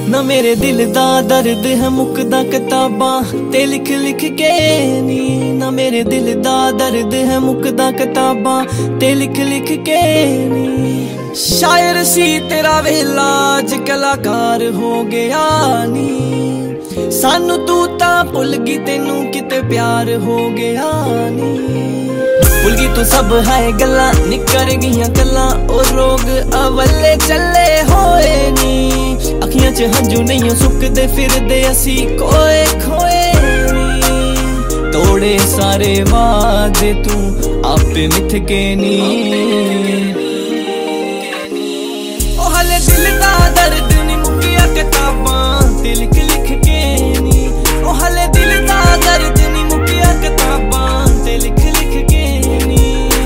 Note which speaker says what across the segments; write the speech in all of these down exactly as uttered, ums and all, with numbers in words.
Speaker 1: ना मेरे दिल दा दर्द है मुकदा किताबां ते लिख लिख के नी। ना मेरे दिल दा दर्द है मुकदा किताबां ते लिख लिख के नी। शायर सी तेरा वेला अज कलाकार हो गया नी। सानू तू तां भुल गई तेनू किते प्यार हो गया नी। भुल गई तू सब है गल्लां निकर गईयां गल्लां ओ रोग अवले चले होए नी। अखियां च हंजू नहीं सुकदे फिरदे असी कोए खोए नी। तोड़े सारे वादे तू आपे मिथ के नी। ओ हले दिल दा दर्द नी मुकिया किताबां ते लिख लिख के नी। ओ हले दिल दा दर्द नी मुकिया किताबां ते लिख लिख के नी।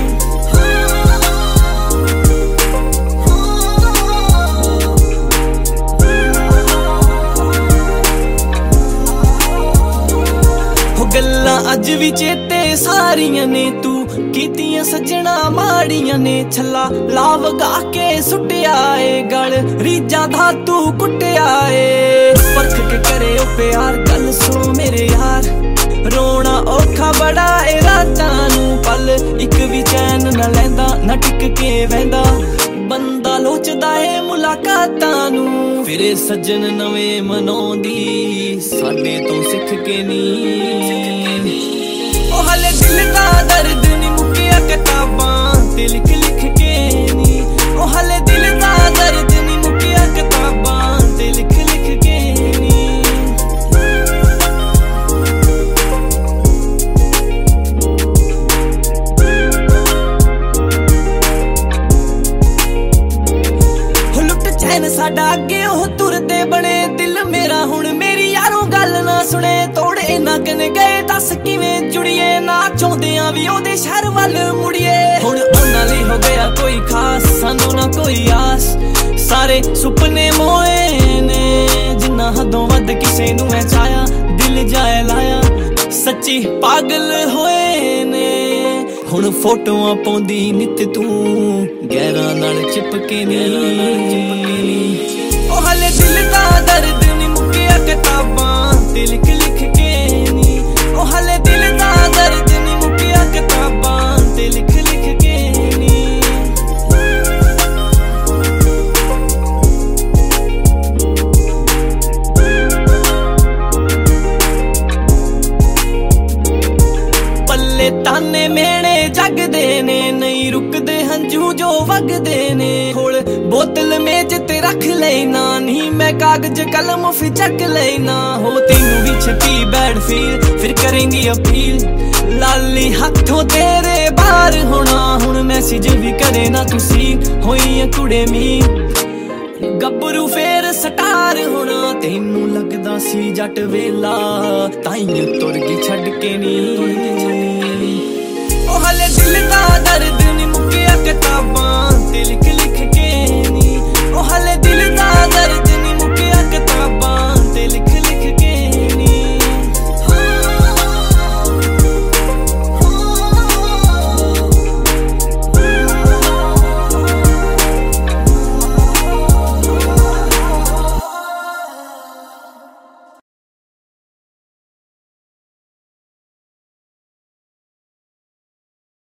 Speaker 1: हो गल्लां अज भी चेते सारियां ने तू कीतियां सजना माड़ियां ने। छला लाव गा के सुटिया ए गल रीजा दा तू कुटिया ए। परख के करे ओ प्यार गल सुनो मेरे यार रोना औखा बड़ा ए रातां नू पल इक भी चैन न लैंदा न टिक के वैंदा। बंदा लोचदा ए मुलाकातां नू फिरे सज्जन नवें मनाउंदी साडे तो सिख के नी। ओ हले दिल दा दर्द नी मुकिया किताबां ते लिख लिख के नी। ओ हले दिल दा दर्द नी मुकिया किताबां ते लिख लिख के नी। चैन साडा अगे ओह तुरदे बने दिल मेरा हुण मेरी यारों गल ना सुने। तोड़े ना कने गए दस किवें जुड़िए ना चाहुंदियां भी ओहदे शहर वल मुड़िए। हुण उन्हां लई हो गया कोई खास सानू ना कोई आस। सारे सुपने मोए ने जिन्ना हदों वध किसे नू मैं चाया दिल जाए लाया सच्ची पागल होए ने। हुण फोटोआं पाउंदी नित तू गैरां नाल चिपके नी। ओ हले दिल दा दर्द नी मुकिया किताबां ते लिख लिख के नी। ओ हले दिल दा दर्द नी मुकिया किताबां ते लिख लिख के नी। पल्ले ताने मेणे जगदे ने नहीं रुकदे हंजू जो वगदे ने। खोल बोतल मेज ते रख लेना नी मैं कागज कलम फिर चक लेना। हो तेनू भी छपी बैड फील फिर करेंगी अपील लाली हाथों तेरे बाहर होना। हुण मैसेज भी करे ना तुसी होई कुड़े मी गब्बरू फेर स्टार होना। तेनू लगदा सी जट वेला ताईं तुर गई छड्ड के नी। ओ हले दिल दा दर्द नी मुकिया किताबां ते लिख लिख के नी। ओ हले दिल दा दर्द